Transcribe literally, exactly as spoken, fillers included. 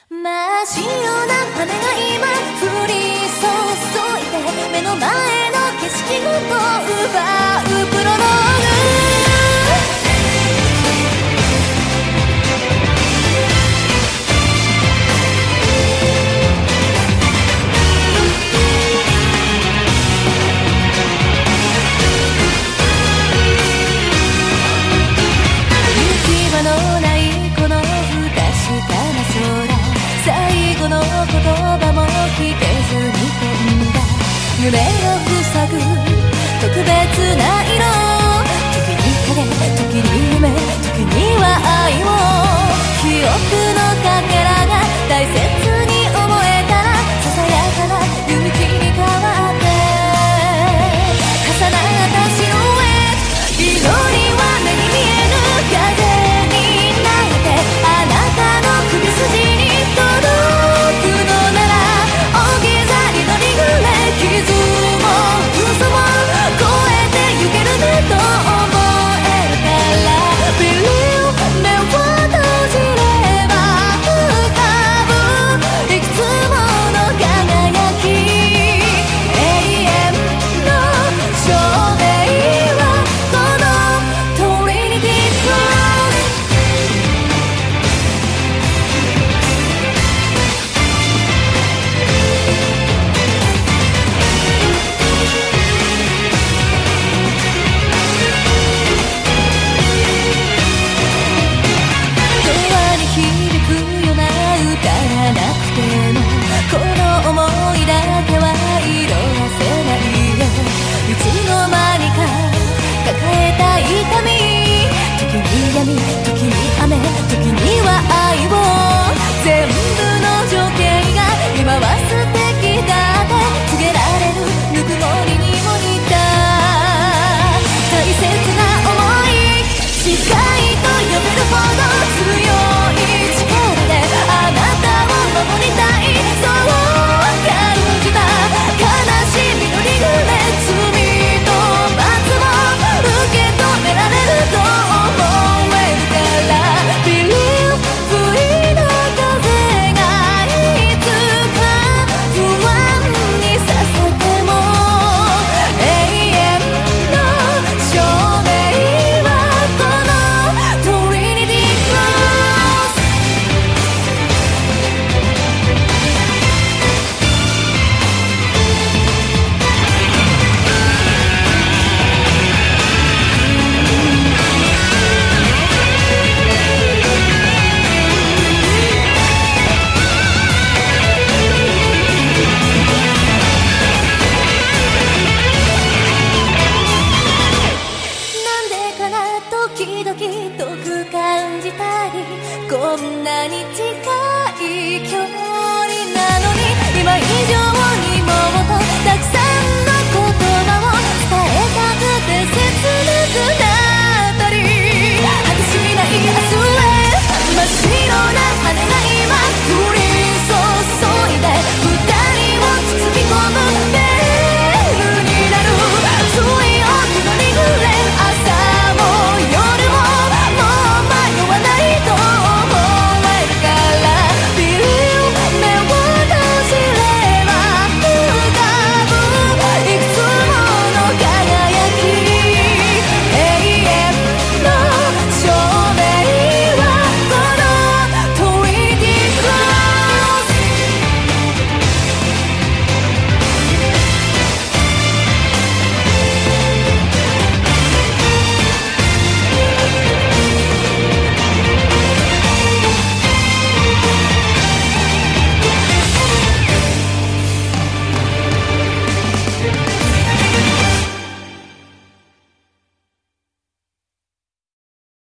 真っ白な羽が今降り注いで目の前の景色ごと奪うプロローグ。行き場のないこの不確かな空、最後の言葉も聞けずに飛んだ。夢を塞ぐ特別な色、時に影、時に夢、時には愛を。記憶のかけらが大切に思えたら、ささやかな勇気に変わって重なったシルエット。祈りは目に見えぬ風になってあなたの首筋に届くのなら、置き去りのリグレ、傷も嘘も越えてゆけるねと思えるから。 Believe 目を閉じれば浮かぶいくつもの輝き、永遠の証明はこのトリニティクロス。永遠に響くような歌がなくても、この想いだけは色褪せないよ。いつの間にか抱えた痛み、時に闇、時に雨、時には愛を。全部の情景が今は素敵だって告げられるぬくもりにも似た大切な想い。誓いと呼べるほど強い力であなたを守りたい、そう感じた。悲しみのリグレ、罪と罰も受け止められると思えるから。 Believe 不意な風がいつか不安にさせても、永遠の証明はこのトリニティクロス。なんでかな時々遠く感じたり、こんなに近い距離なのに今以上